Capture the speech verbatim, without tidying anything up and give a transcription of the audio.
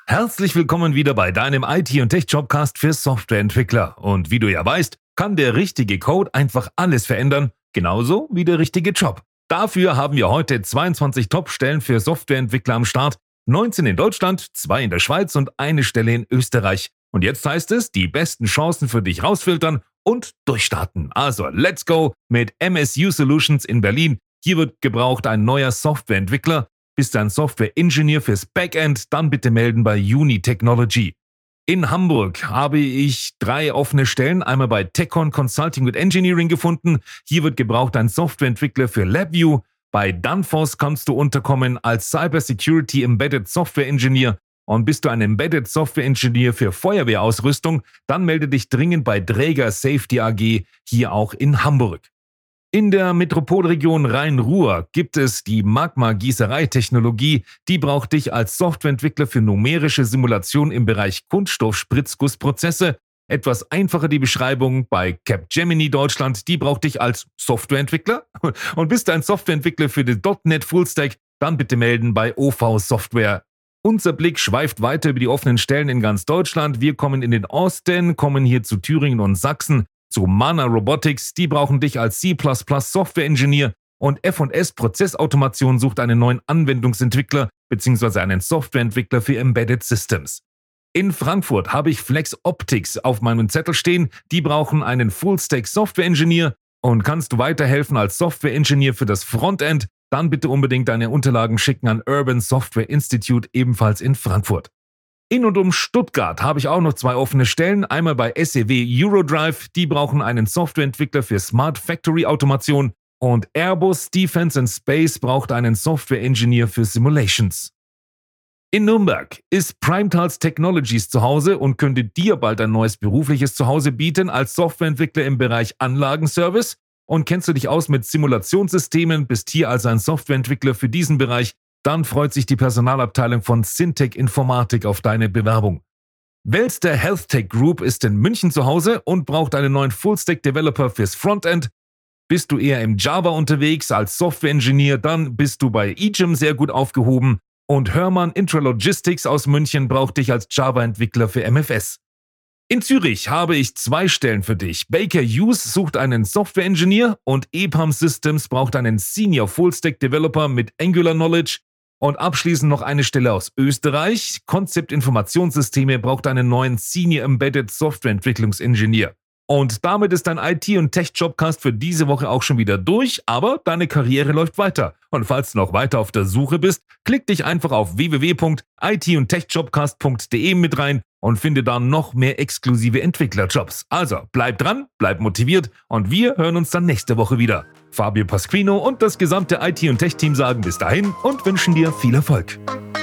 Herzlich willkommen wieder bei deinem I T- und Tech-Jobcast für Softwareentwickler. Und wie du ja weißt, kann der richtige Code einfach alles verändern, genauso wie der richtige Job. Dafür haben wir heute zweiundzwanzig Top-Stellen für Softwareentwickler am Start, neunzehn in Deutschland, zwei in der Schweiz und eine Stelle in Österreich. Und jetzt heißt es, die besten Chancen für dich rausfiltern und durchstarten. Also, let's go mit M S U Solutions in Berlin. Hier wird gebraucht ein neuer Softwareentwickler. Bist du ein Software-Engineer fürs Backend, dann bitte melden bei Uni Technology. In Hamburg habe ich drei offene Stellen, einmal bei TechCon Consulting with Engineering gefunden. Hier wird gebraucht ein Softwareentwickler für LabVIEW. Bei Danfoss kannst du unterkommen als Cybersecurity Embedded Software Engineer. Und bist du ein Embedded Software Engineer für Feuerwehrausrüstung, dann melde dich dringend bei Dräger Safety A G, hier auch in Hamburg. In der Metropolregion Rhein-Ruhr gibt es die Magma-Gießereitechnologie, die braucht dich als Softwareentwickler für numerische Simulation im Bereich Kunststoffspritzgussprozesse. Etwas einfacher die Beschreibung bei Capgemini Deutschland, die braucht dich als Softwareentwickler. Und bist du ein Softwareentwickler für den .N E T Fullstack, dann bitte melden bei O V Software. Unser Blick schweift weiter über die offenen Stellen in ganz Deutschland. Wir kommen in den Osten, kommen hier zu Thüringen und Sachsen. Zu Mana Robotics, die brauchen dich als C plus plus Software Engineer und F und S Prozessautomation sucht einen neuen Anwendungsentwickler bzw. einen Softwareentwickler für Embedded Systems. In Frankfurt habe ich Flex Optics auf meinem Zettel stehen, die brauchen einen Full-Stack Software Engineer und kannst du weiterhelfen als Software Engineer für das Frontend, dann bitte unbedingt deine Unterlagen schicken an Urban Software Institute, ebenfalls in Frankfurt. In und um Stuttgart habe ich auch noch zwei offene Stellen, einmal bei S E W Eurodrive, die brauchen einen Softwareentwickler für Smart Factory Automation und Airbus Defense and Space braucht einen Software Engineer für Simulations. In Nürnberg ist Primetals Technologies zu Hause und könnte dir bald ein neues berufliches Zuhause bieten als Softwareentwickler im Bereich Anlagenservice. Und kennst du dich aus mit Simulationssystemen, bist hier also ein Softwareentwickler für diesen Bereich, dann freut sich die Personalabteilung von Syntec Informatik auf deine Bewerbung. Wellster Healthtech Group ist in München zu Hause und braucht einen neuen Full-Stack-Developer fürs Frontend. Bist du eher im Java unterwegs als Software-Engineer, dann bist du bei E G I M sehr gut aufgehoben. Und Hörmann Intralogistics aus München braucht dich als Java-Entwickler für M F S. In Zürich habe ich zwei Stellen für dich. Baker Hughes sucht einen Software-Engineer und E P A M Systems braucht einen Senior Full-Stack-Developer mit Angular Knowledge. Und abschließend noch eine Stelle aus Österreich. Konzept Informationssysteme braucht einen neuen Senior Embedded Software Entwicklungsingenieur. Und damit ist dein I T- und Tech-Jobcast für diese Woche auch schon wieder durch, aber deine Karriere läuft weiter. Und falls du noch weiter auf der Suche bist, klick dich einfach auf w w w punkt i t und techjobcast punkt d e mit rein und finde da noch mehr exklusive Entwicklerjobs. Also bleib dran, bleib motiviert und wir hören uns dann nächste Woche wieder. Fabio Pasquino und das gesamte I T- und Tech-Team sagen bis dahin und wünschen dir viel Erfolg.